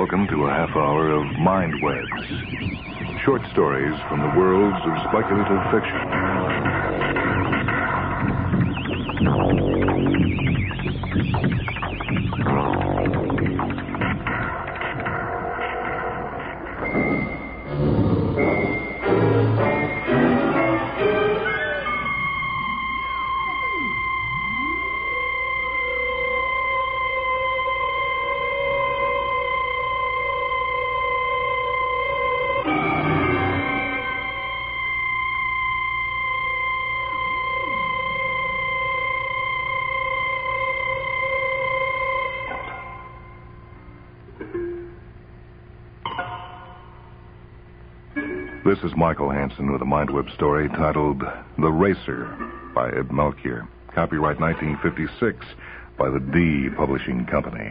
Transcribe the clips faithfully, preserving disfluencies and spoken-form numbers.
welcome to a half hour of Mind Webs. Short stories from the worlds of speculative This is Michael Hansen with a MindWeb story titled The Racer by Ed Melchior. Copyright nineteen fifty-six by the D Publishing Company.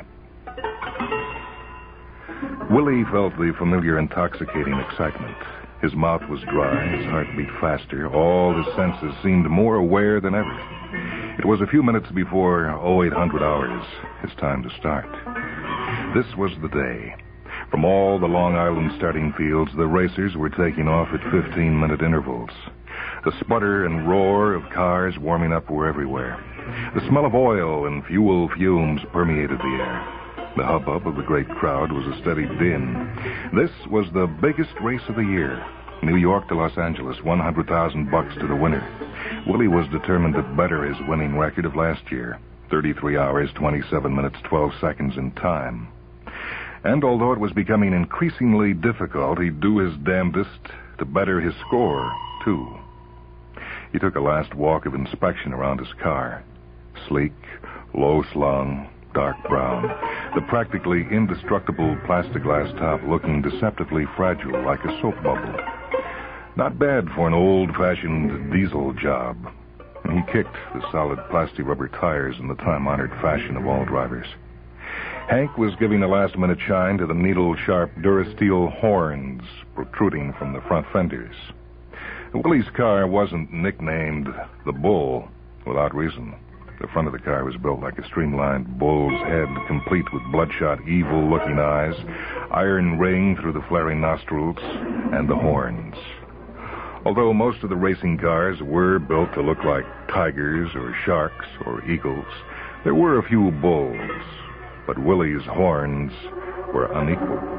Willie felt the familiar intoxicating excitement. His mouth was dry, his heart beat faster. All his senses seemed more aware than ever. It was a few minutes before oh eight hundred hours, his time to start. This was the day. From all the Long Island starting fields, the racers were taking off at fifteen-minute intervals. The sputter and roar of cars warming up were everywhere. The smell of oil and fuel fumes permeated the air. The hubbub of the great crowd was a steady din. This was the biggest race of the year. New York to Los Angeles, one hundred thousand bucks to the winner. Willie was determined to better his winning record of last year, thirty-three hours, twenty-seven minutes, twelve seconds in time. And although it was becoming increasingly difficult, he'd do his damnedest to better his score, too. He took a last walk of inspection around his car. Sleek, low-slung, dark brown. The practically indestructible plastic glass top looking deceptively fragile like a soap bubble. Not bad for an old-fashioned diesel job. He kicked the solid plastic rubber tires in the time-honored fashion of all drivers. Hank was giving a last-minute shine to the needle-sharp Durasteel horns protruding from the front fenders. Willie's car wasn't nicknamed the Bull without reason. The front of the car was built like a streamlined bull's head, complete with bloodshot, evil-looking eyes, iron ring through the flaring nostrils, and the horns. Although most of the racing cars were built to look like tigers or sharks or eagles, there were a few bulls. But Willie's horns were unequaled.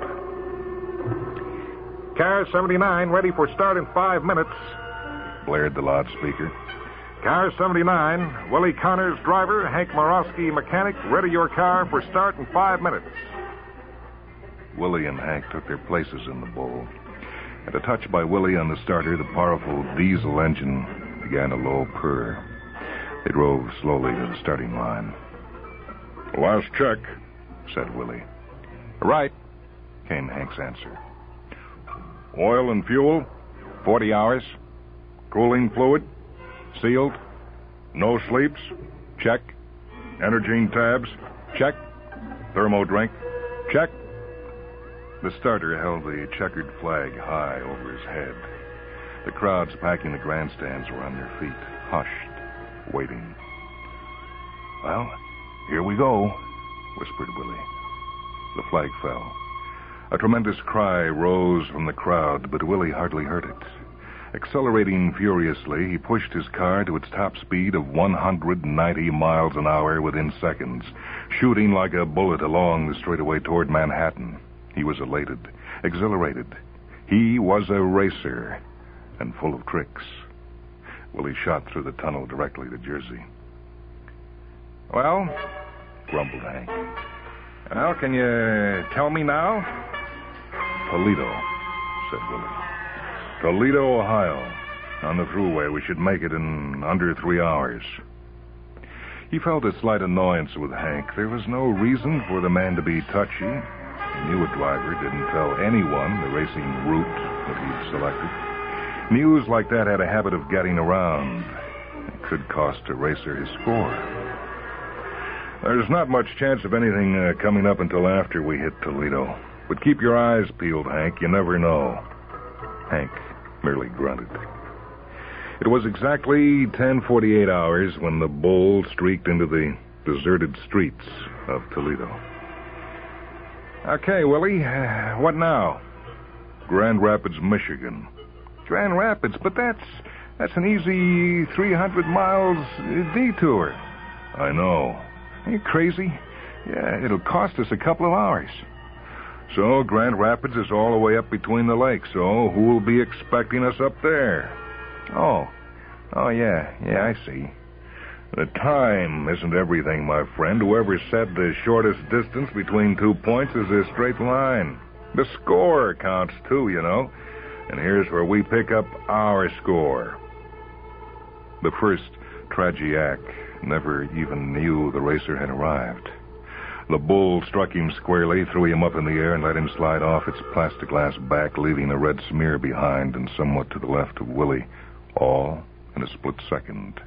Car seventy-nine ready for start in five minutes, blared the loudspeaker. Car seventy-nine, Willie Connors, driver, Hank Morosky, mechanic, ready your car for start in five minutes. Willie and Hank took their places in the Bull. At a touch by Willie on the starter, the powerful diesel engine began a low purr. They drove slowly to the starting line. Last check, said Willie. Right, came Hank's answer. Oil and fuel, forty hours. Cooling fluid, sealed. No sleeps, check. Energine tabs, check. Thermo drink, check. The starter held the checkered flag high over his head. The crowds packing the grandstands were on their feet, hushed, waiting. Well, here we go, whispered Willie. The flag fell. A tremendous cry rose from the crowd, but Willie hardly heard it. Accelerating furiously, he pushed his car to its top speed of one hundred ninety miles an hour within seconds, shooting like a bullet along the straightaway toward Manhattan. He was elated, exhilarated. He was a racer, and full of tricks. Willie shot through the tunnel directly to Jersey. Well, grumbled Hank. Well, can you tell me now? Toledo, said Willie. Toledo, Ohio. On the thruway, we should make it in under three hours. He felt a slight annoyance with Hank. There was no reason for the man to be touchy. He knew a driver didn't tell anyone the racing route that he'd selected. News like that had a habit of getting around. It could cost a racer his score. There's not much chance of anything uh, coming up until after we hit Toledo. But keep your eyes peeled, Hank. You never know. Hank merely grunted. It was exactly ten forty-eight hours when the Bull streaked into the deserted streets of Toledo. Okay, Willie. Uh, what now? Grand Rapids, Michigan. Grand Rapids, but that's that's an easy three hundred miles detour. I know. Are you crazy? Yeah, it'll cost us a couple of hours. So Grand Rapids is all the way up between the lakes, so who will be expecting us up there? Oh. Oh, yeah. Yeah, I see. The time isn't everything, my friend. Whoever said the shortest distance between two points is a straight line. The score counts, too, you know. And here's where we pick up our score. The first Tragiac never even knew the racer had arrived. The bull struck him squarely, threw him up in the air, and let him slide off its plexiglass back, leaving a red smear behind and somewhat to the left of Willie, all in a split second.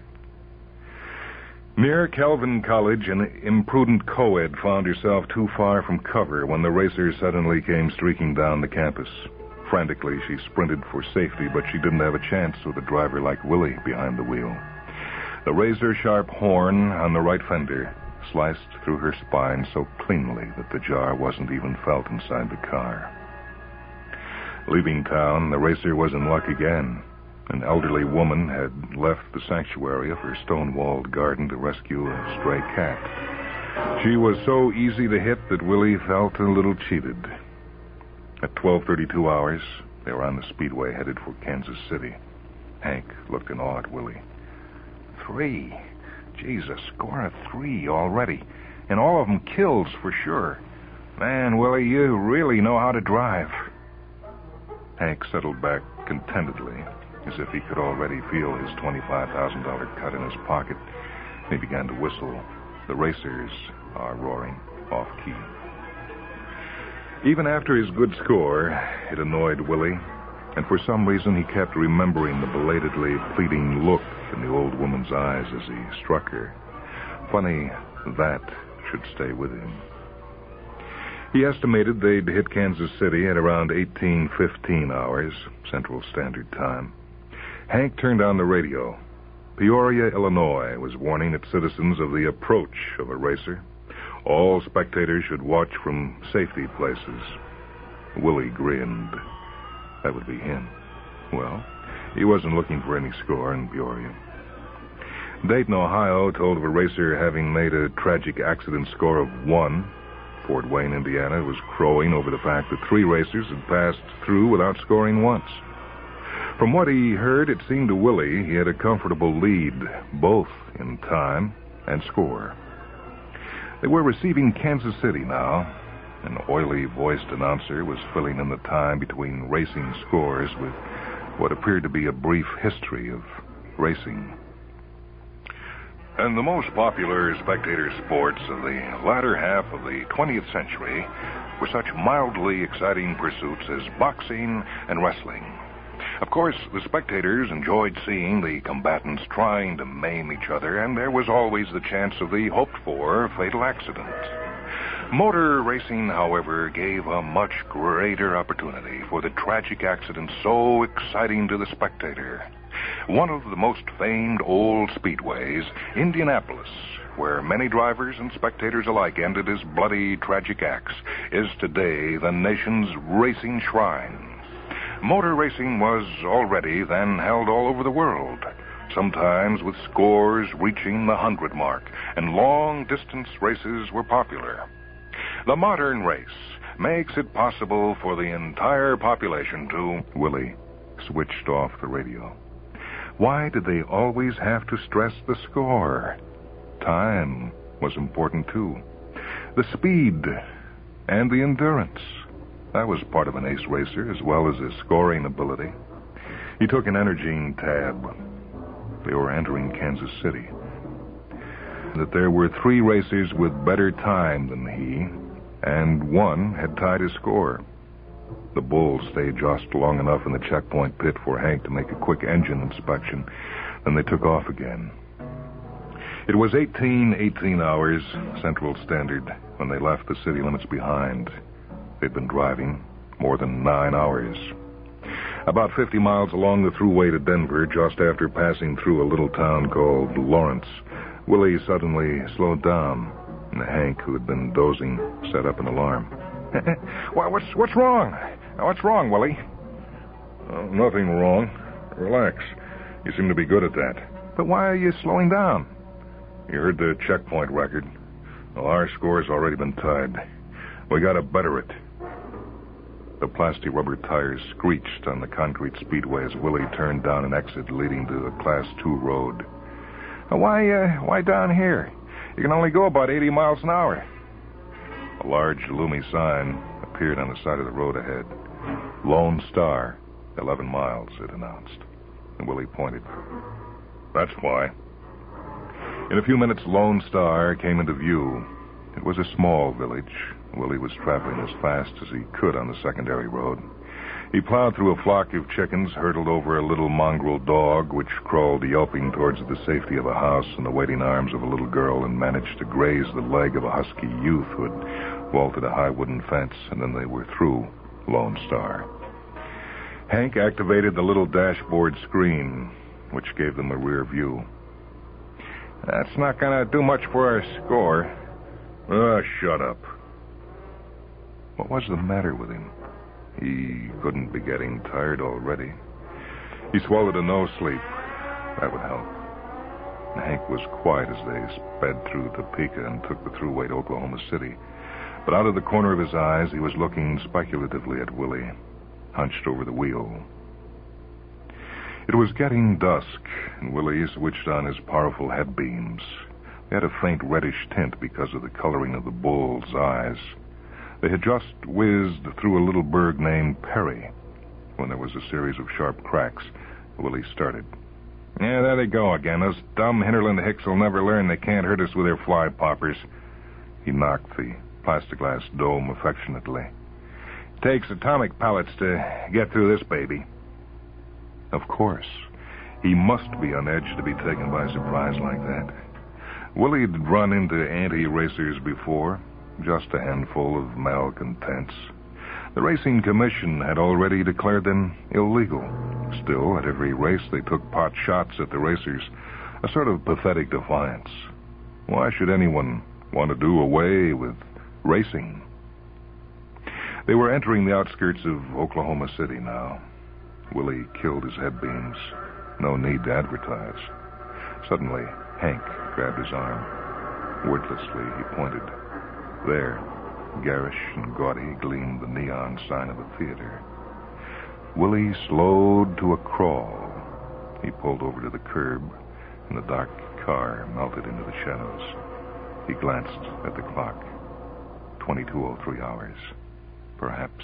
Near Calvin College, an imprudent co-ed found herself too far from cover when the racer suddenly came streaking down the campus. Frantically, she sprinted for safety, but she didn't have a chance with a driver like Willie behind the wheel. The razor-sharp horn on the right fender sliced through her spine so cleanly that the jar wasn't even felt inside the car. Leaving town, the racer was in luck again. An elderly woman had left the sanctuary of her stone-walled garden to rescue a stray cat. She was so easy to hit that Willie felt a little cheated. At twelve thirty-two hours, they were on the speedway headed for Kansas City. Hank looked in awe at Willie. Three? Jesus, score of three already. And all of them kills for sure. Man, Willie, you really know how to drive. Hank settled back contentedly, as if he could already feel his twenty-five thousand dollars cut in his pocket. He began to whistle. The racers are roaring off-key. Even after his good score, it annoyed Willie, and for some reason he kept remembering the belatedly pleading look in the old woman's eyes as he struck her. Funny that should stay with him. He estimated they'd hit Kansas City at around eighteen fifteen hours, Central Standard Time. Hank turned on the radio. Peoria, Illinois was warning its citizens of the approach of a racer. All spectators should watch from safety places. Willie grinned. That would be him. Well, he wasn't looking for any score in Peoria. Dayton, Ohio told of a racer having made a tragic accident score of one. Fort Wayne, Indiana was crowing over the fact that three racers had passed through without scoring once. From what he heard, it seemed to Willie he had a comfortable lead, both in time and score. They were receiving Kansas City now. An oily-voiced announcer was filling in the time between racing scores with what appeared to be a brief history of racing. And the most popular spectator sports of the latter half of the twentieth century were such mildly exciting pursuits as boxing and wrestling. Of course, the spectators enjoyed seeing the combatants trying to maim each other, and there was always the chance of the hoped-for fatal accident. Motor racing, however, gave a much greater opportunity for the tragic accident so exciting to the spectator. One of the most famed old speedways, Indianapolis, where many drivers and spectators alike ended his bloody, tragic acts, is today the nation's racing shrine. Motor racing was already then held all over the world, sometimes with scores reaching the hundred mark, and long-distance races were popular. The modern race makes it possible for the entire population to... Willie switched off the radio. Why did they always have to stress the score? Time was important, too. The speed and the endurance. That was part of an ace racer, as well as his scoring ability. He took an Energine tab. They were entering Kansas City. That there were three racers with better time than he, and one had tied his score. The bull stayed just long enough in the checkpoint pit for Hank to make a quick engine inspection. Then they took off again. It was eighteen eighteen hours, Central Standard, when they left the city limits behind. They'd been driving more than nine hours. About fifty miles along the thruway to Denver, just after passing through a little town called Lawrence, Willie suddenly slowed down, and Hank, who had been dozing, set up an alarm. Why, what's, what's wrong? What's wrong, Willie? Oh, nothing wrong. Relax. You seem to be good at that. But why are you slowing down? You heard the checkpoint record. Well, our score's already been tied. We gotta better it. The plastic rubber tires screeched on the concrete speedway as Willie turned down an exit leading to a Class two road. Why, uh, why down here? You can only go about eighty miles an hour. A large, loomy sign appeared on the side of the road ahead. Lone Star, eleven miles, it announced. And Willie pointed. That's why. In a few minutes, Lone Star came into view. It was a small village. Willie was traveling as fast as he could on the secondary road. He plowed through a flock of chickens, hurtled over a little mongrel dog, which crawled yelping towards the safety of a house in the waiting arms of a little girl, and managed to graze the leg of a husky youth who had vaulted a high wooden fence, and then they were through Lone Star. Hank activated the little dashboard screen, which gave them a rear view. That's not going to do much for our score. Ah, shut up. What was the matter with him? He couldn't be getting tired already. He swallowed a no-sleep. That would help. Hank was quiet as they sped through Topeka and took the thruway to Oklahoma City. But out of the corner of his eyes, he was looking speculatively at Willie, hunched over the wheel. It was getting dusk, and Willie switched on his powerful headbeams. They had a faint reddish tint because of the coloring of the bull's eyes. They had just whizzed through a little burg named Perry when there was a series of sharp cracks. Willie started. Yeah, there they go again. Those dumb Hinterland Hicks will never learn they can't hurt us with their fly poppers. He knocked the plexiglass dome affectionately. Takes atomic pellets to get through this baby. Of course. He must be on edge to be taken by surprise like that. Willie had run into anti-racers before. Just a handful of malcontents. The Racing Commission had already declared them illegal. Still, at every race, they took pot shots at the racers, a sort of pathetic defiance. Why should anyone want to do away with racing? They were entering the outskirts of Oklahoma City now. Willie killed his headbeams. No need to advertise. Suddenly, Hank grabbed his arm. Wordlessly, he pointed. There, garish and gaudy, gleamed the neon sign of a theater. Willie slowed to a crawl. He pulled over to the curb, and the dark car melted into the shadows. He glanced at the clock. twenty-two oh three hours. Perhaps.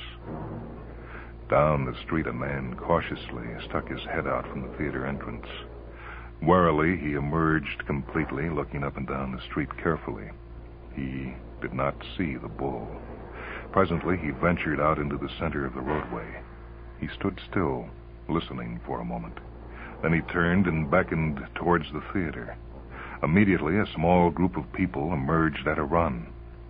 Down the street, a man cautiously stuck his head out from the theater entrance. Warily, he emerged completely, looking up and down the street carefully. He did not see the bull. Presently, he ventured out into the center of the roadway. He stood still, listening for a moment. Then he turned and beckoned towards the theater. Immediately, a small group of people emerged at a run.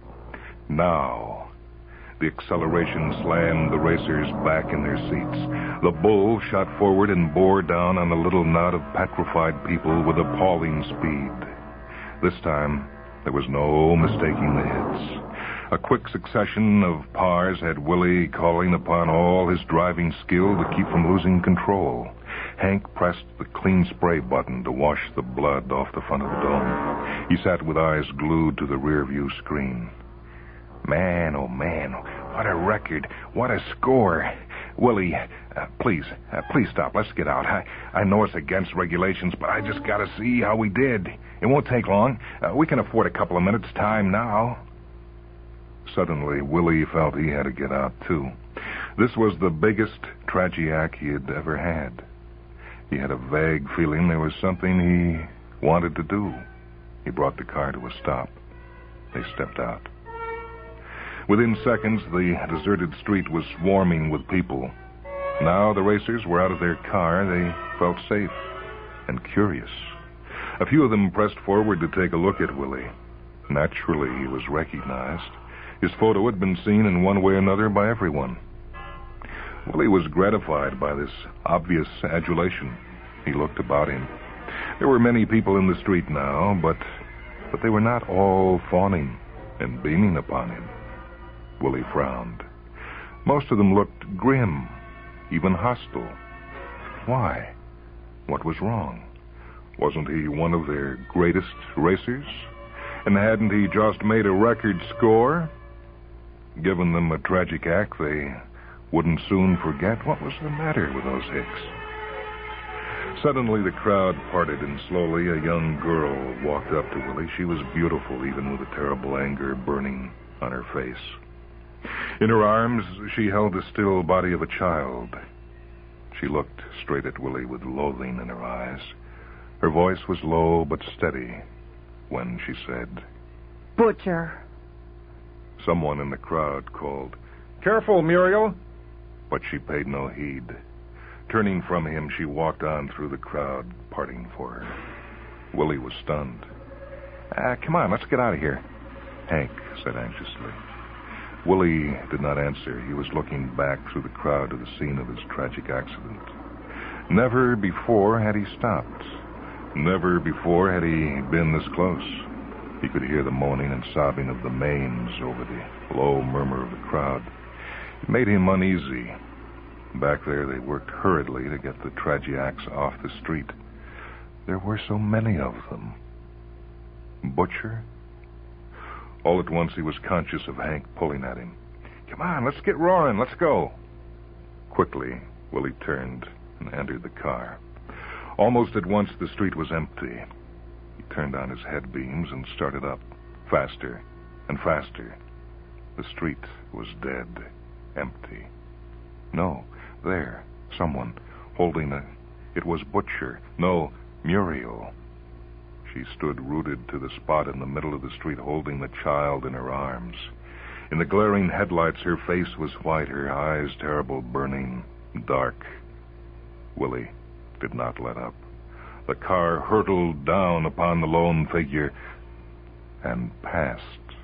Now, the acceleration slammed the racers back in their seats. The bull shot forward and bore down on the little knot of petrified people with appalling speed. This time, there was no mistaking the hits. A quick succession of pars had Willie calling upon all his driving skill to keep from losing control. Hank pressed the clean spray button to wash the blood off the front of the dome. He sat with eyes glued to the rear-view screen. Man, oh man, what a record, what a score. Willie, uh, please, uh, please stop. Let's get out. I, I know it's against regulations, but I just got to see how we did. It won't take long. Uh, we can afford a couple of minutes' time now. Suddenly, Willie felt he had to get out, too. This was the biggest tragiac he had ever had. He had a vague feeling there was something he wanted to do. He brought the car to a stop. They stepped out. Within seconds, the deserted street was swarming with people. Now the racers were out of their car. They felt safe and curious. A few of them pressed forward to take a look at Willie. Naturally, he was recognized. His photo had been seen in one way or another by everyone. Willie was gratified by this obvious adulation. He looked about him. There were many people in the street now, but, but they were not all fawning and beaming upon him. Willie frowned. Most of them looked grim, even hostile. Why? What was wrong? Wasn't he one of their greatest racers? And hadn't he just made a record score? Given them a tragic act, they wouldn't soon forget. What was the matter with those Hicks? Suddenly the crowd parted, and slowly a young girl walked up to Willie. She was beautiful, even with a terrible anger burning on her face. In her arms, she held the still body of a child. She looked straight at Willie with loathing in her eyes. Her voice was low but steady when she said, Butcher. Someone in the crowd called, Careful, Muriel. But she paid no heed. Turning from him, she walked on through the crowd, parting for her. Willie was stunned. Uh, come on, let's get out of here. Hank said anxiously. Willie did not answer. He was looking back through the crowd to the scene of his tragic accident. Never before had he stopped. Never before had he been this close. He could hear the moaning and sobbing of the mains over the low murmur of the crowd. It made him uneasy. Back there, they worked hurriedly to get the Tragiacs off the street. There were so many of them. Butcher? All at once, he was conscious of Hank pulling at him. Come on, let's get roaring. Let's go. Quickly, Willie turned and entered the car. Almost at once, the street was empty. He turned on his head beams and started up, faster and faster. The street was dead, empty. No, there, someone, holding a... It was Butcher. No, Muriel. She stood rooted to the spot in the middle of the street, holding the child in her arms. In the glaring headlights, her face was white, her eyes terrible, burning, dark. Willie did not let up. The car hurtled down upon the lone figure and passed.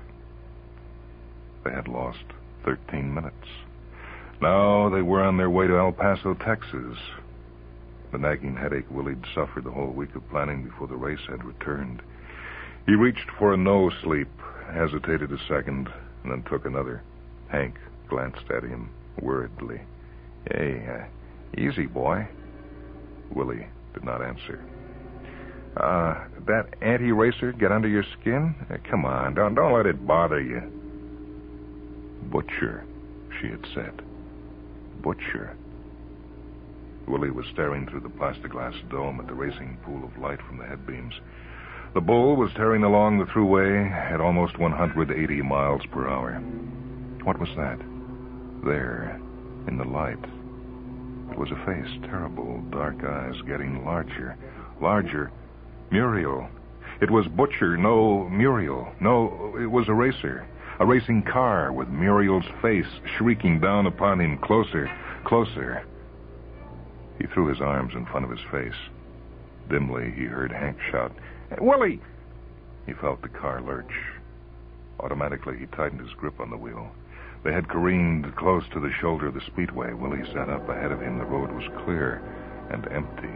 They had lost thirteen minutes. Now they were on their way to El Paso, Texas. The nagging headache Willie'd suffered the whole week of planning before the race had returned. He reached for a no-sleep, hesitated a second, and then took another. Hank glanced at him worriedly. Hey, uh, easy, boy. Willie did not answer. Uh, that anti-racer get under your skin? Uh, come on, don't, don't let it bother you. Butcher, she had said. Butcher. Willie was staring through the plexiglass dome at the racing pool of light from the headbeams. The bull was tearing along the thruway at almost one hundred eighty miles per hour. What was that? There, in the light. It was a face, terrible, dark eyes getting larger, larger. Muriel. It was Butcher, no Muriel. No, it was a racer. A racing car with Muriel's face shrieking down upon him, closer, closer. He threw his arms in front of his face. Dimly, he heard Hank shout, Willie! He felt the car lurch. Automatically, he tightened his grip on the wheel. They had careened close to the shoulder of the speedway. Willie sat up ahead of him. The road was clear and empty.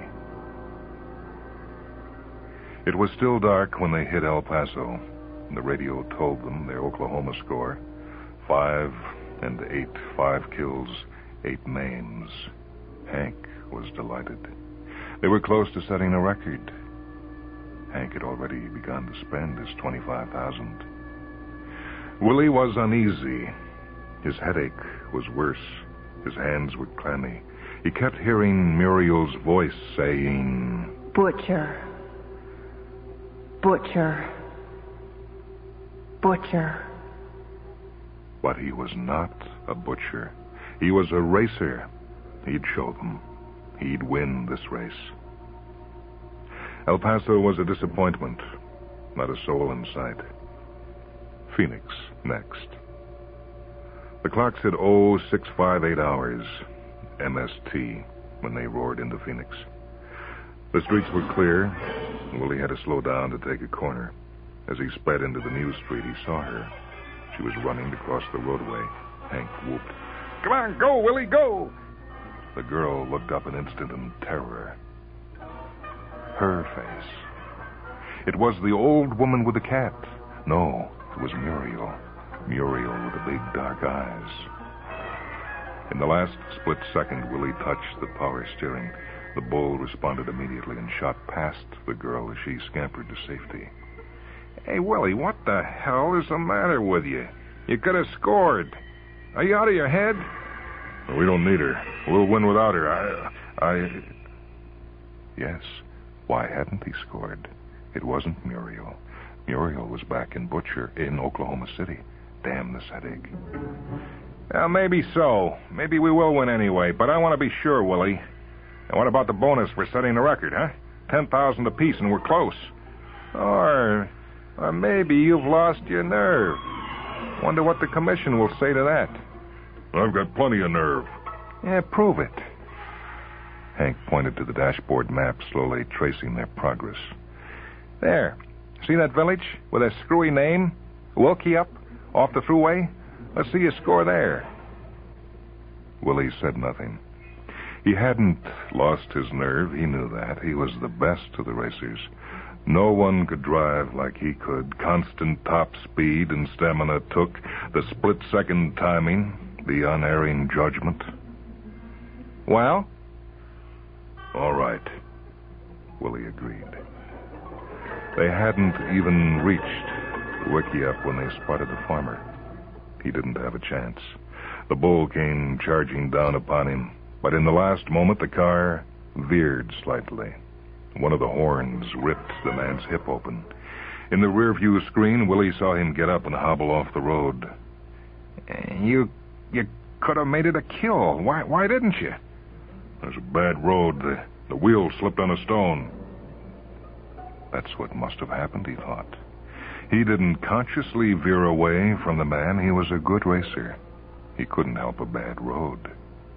It was still dark when they hit El Paso. The radio told them their Oklahoma score. Five and eight. Five kills, eight maims. Hank was delighted. They were close to setting a record. Hank had already begun to spend his twenty-five thousand dollars. Willie was uneasy. His headache was worse. His hands were clammy. He kept hearing Muriel's voice saying, Butcher. Butcher. Butcher. But he was not a butcher. He was a racer. He'd show them. He'd win this race. El Paso was a disappointment. Not a soul in sight. Phoenix next. The clock said oh six fifty-eight hours, M S T, when they roared into Phoenix. The streets were clear. Willie had to slow down to take a corner. As he sped into the new street, he saw her. She was running to cross the roadway. Hank whooped. Come on, go, Willie, go! The girl looked up an instant in terror. Her face. It was the old woman with the cat. No, it was Muriel. Muriel with the big dark eyes. In the last split second Willie touched the power steering. The bull responded immediately and shot past the girl as she scampered to safety. Hey, Willie, what the hell is the matter with you? You could have scored. Are you out of your head? We don't need her. We'll win without her. I... I... Yes. Why hadn't he scored? It wasn't Muriel. Muriel was back in Butcher, in Oklahoma City. Damn this headache. Well, maybe so. Maybe we will win anyway, but I want to be sure, Willie. And what about the bonus for setting the record, huh? Ten thousand apiece and we're close. Or... or maybe you've lost your nerve. Wonder what the commission will say to that. I've got plenty of nerve. Yeah, prove it. Hank pointed to the dashboard map, slowly tracing their progress. There. See that village with a screwy name? Wilkie-up, off the thruway? Let's see you score there. Willie said nothing. He hadn't lost his nerve, he knew that. He was the best of the racers. No one could drive like he could. Constant top speed and stamina took, the split-second timing, the unerring judgment. Well? All right, Willie agreed. They hadn't even reached the Wilkie-up when they spotted the farmer. He didn't have a chance. The bull came charging down upon him, but in the last moment the car veered slightly. One of the horns ripped the man's hip open. In the rearview screen, Willie saw him get up and hobble off the road. You you could have made it a kill. Why why didn't you? There's a bad road. The, the wheel slipped on a stone. That's what must have happened, he thought. He didn't consciously veer away from the man. He was a good racer. He couldn't help a bad road.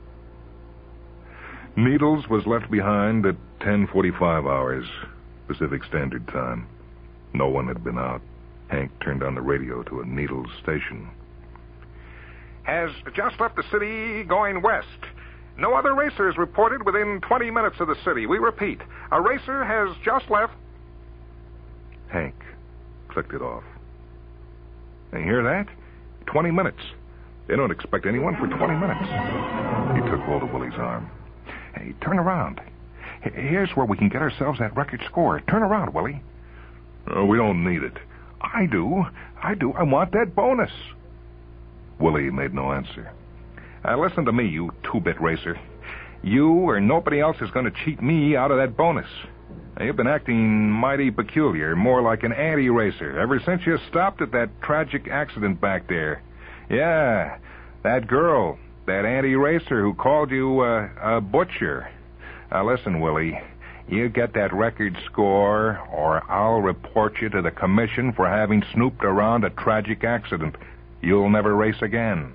Needles was left behind at ten forty-five hours, Pacific Standard Time. No one had been out. Hank turned on the radio to a Needles station. Has just left the city going west. No other racers reported within twenty minutes of the city. We repeat, a racer has just left... Hank clicked it off. You hear that? Twenty minutes. They don't expect anyone for twenty minutes. He took hold of Willie's arm. Hey, turn around. Here's where we can get ourselves that record score. Turn around, Willie. Oh, we don't need it. I do. I do. I want that bonus. Willie made no answer. Uh, listen to me, you two-bit racer. You or nobody else is going to cheat me out of that bonus. Now, you've been acting mighty peculiar, more like an anti-racer, ever since you stopped at that tragic accident back there. Yeah, that girl, that anti-racer who called you uh, a butcher. Now, listen, Willie, you get that record score, or I'll report you to the commission for having snooped around a tragic accident. You'll never race again.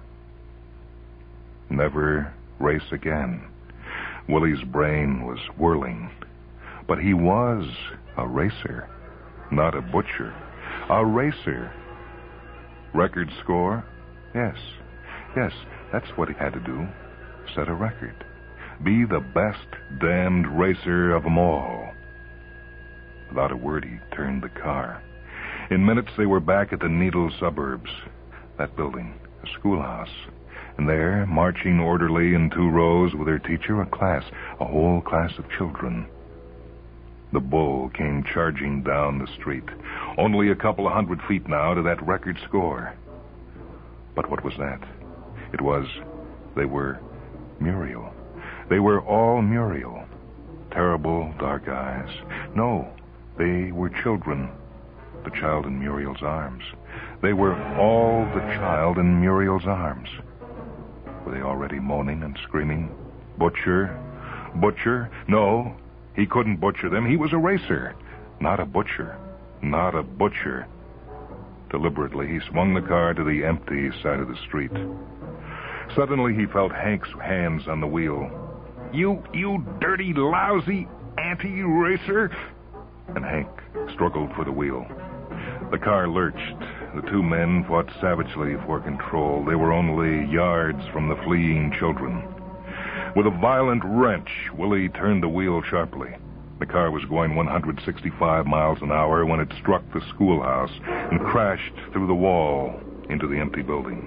Never race again. Willie's brain was whirling. But he was a racer, not a butcher. A racer. Record score? Yes. Yes, that's what he had to do. Set a record. Be the best damned racer of them all. Without a word, he turned the car. In minutes, they were back at the Needle suburbs. That building, a schoolhouse. And there, marching orderly in two rows with their teacher, a class, a whole class of children. The bull came charging down the street. Only a couple of hundred feet now to that record score. But what was that? It was, they were Muriel. They were all Muriel. Terrible dark eyes. No, they were children. The child in Muriel's arms. They were all the child in Muriel's arms. Were they already moaning and screaming? Butcher? Butcher? No, he couldn't butcher them. He was a racer. Not a butcher. Not a butcher. Deliberately, he swung the car to the empty side of the street. Suddenly, he felt Hank's hands on the wheel. You, you dirty, lousy anti-racer! And Hank struggled for the wheel. The car lurched. The two men fought savagely for control. They were only yards from the fleeing children. With a violent wrench, Willie turned the wheel sharply. The car was going one hundred sixty-five miles an hour when it struck the schoolhouse and crashed through the wall. into the empty building.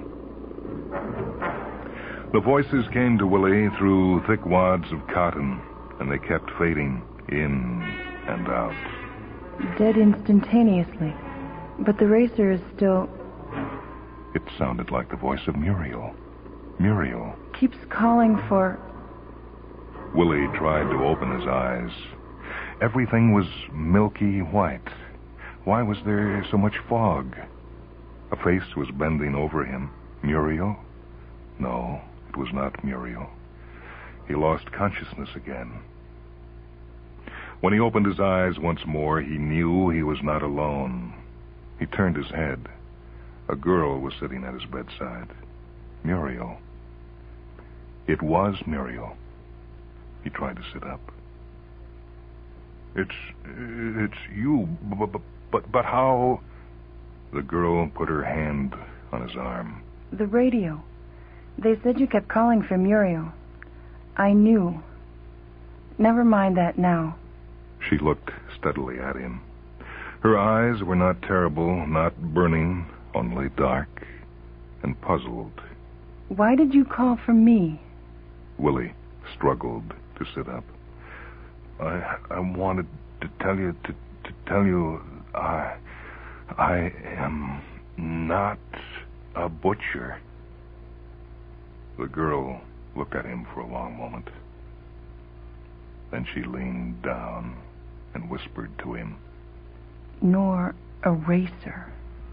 The voices came to Willie through thick wads of cotton, and they kept fading in and out. Dead instantaneously. But the racer is still... It sounded like the voice of Muriel. Muriel. Keeps calling for... Willie tried to open his eyes. Everything was milky white. Why was there so much fog? A face was bending over him. Muriel? No, it was not Muriel. He lost consciousness again. When he opened his eyes once more, he knew he was not alone. He turned his head. A girl was sitting at his bedside. Muriel. It was Muriel. He tried to sit up. It's... it's you, but, but, but how... The girl put her hand on his arm. The radio. They said you kept calling for Muriel. I knew. Never mind that now. She looked steadily at him. Her eyes were not terrible, not burning, only dark and puzzled. Why did you call for me? Willie struggled to sit up. I I wanted to tell you to, to tell you I I am not a butcher. The girl looked at him for a long moment. Then she leaned down and whispered to him. Nor a racer.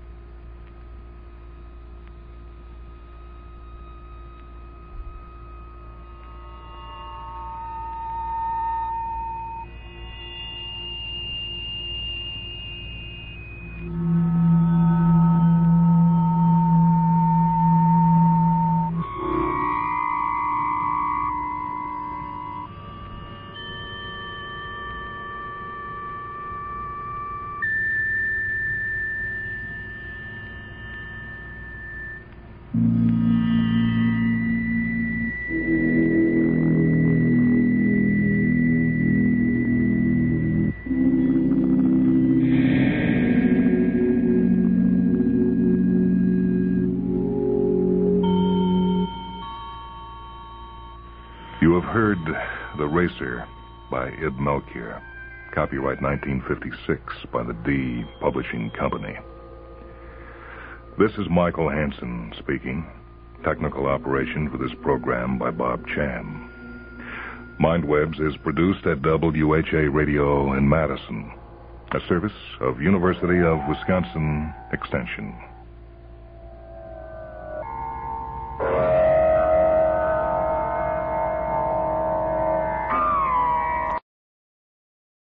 You have heard The Racer by Ib Melchior. Copyright nineteen fifty-six by the D Publishing Company. This is Michael Hansen speaking. Technical operation for this program by Bob Cham. MindWebs is produced at W H A Radio in Madison, a service of University of Wisconsin Extension.